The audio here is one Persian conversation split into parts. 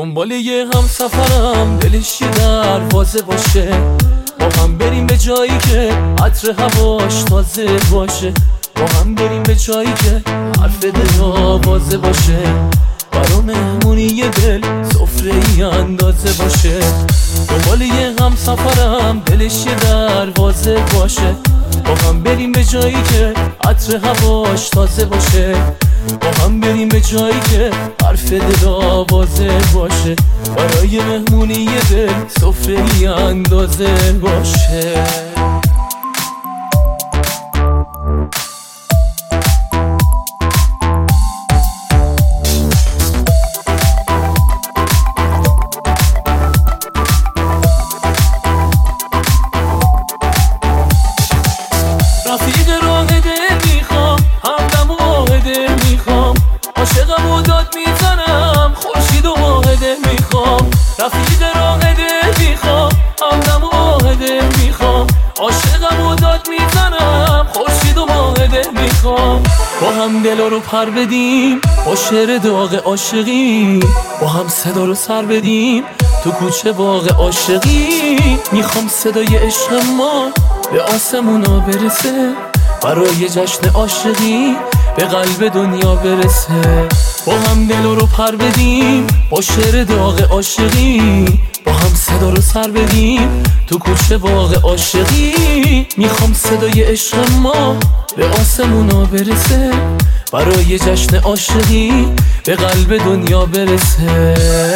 دنبال یه هم سفرم، دلش یه دروازه باشه، با هم بریم به جایی که عطر هواش تازه باشه، با هم بریم به جایی که حرف دل آوازه باشه، برا مهمونی یه دل سفره ای اندازه باشه. دنبال یه هم سفرم، دلش یه دروازه باشه، با هم بریم به جایی که عطر هواش تازه باشه، با هم بریم به جایی که حرف دل آوازه باشه، برای مهمونی یه دل سفره ای اندازه باشه. رفیق راه دل میخوام، همدم و دل میخوام، عاشقم و داد میزنم، خورشید و ماه دل میخوام. رفیق راه دل میخوام، همدم و دل میخوام، عاشقم و داد میزنم، خورشید و ماه دل میخوام. با هم دلا رو پر بدیم با شعر داغ عاشقی، با هم صدا رو سر بدیم تو کوچه باغ عاشقی. میخوام صدای عشق ما به آسمونا برسه، برای جشن عاشقی به قلب دنیا برسه. با هم دل رو پر بدیم با شعر داغ عاشقی، با هم صدا رو سر بدیم تو کوچه باغ عاشقی. میخوام صدای عشق ما به آسمونا برسه، برای جشن عاشقی به قلب دنیا برسه.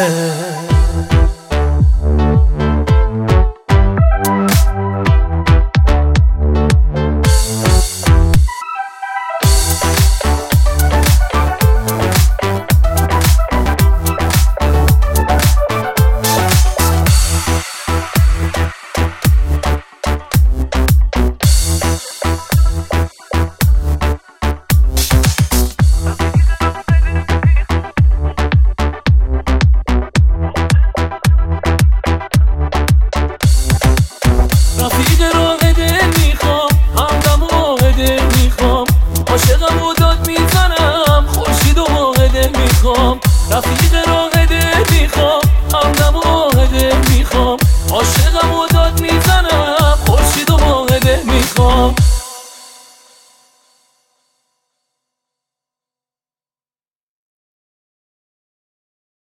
رفیق راه دل میخوام، همدم و دل میخوام، عاشقم و داد میزنم، خورشید و ماه دل میخوام. رفیق راه دل میخوام، همدم و دل میخوام، عاشقم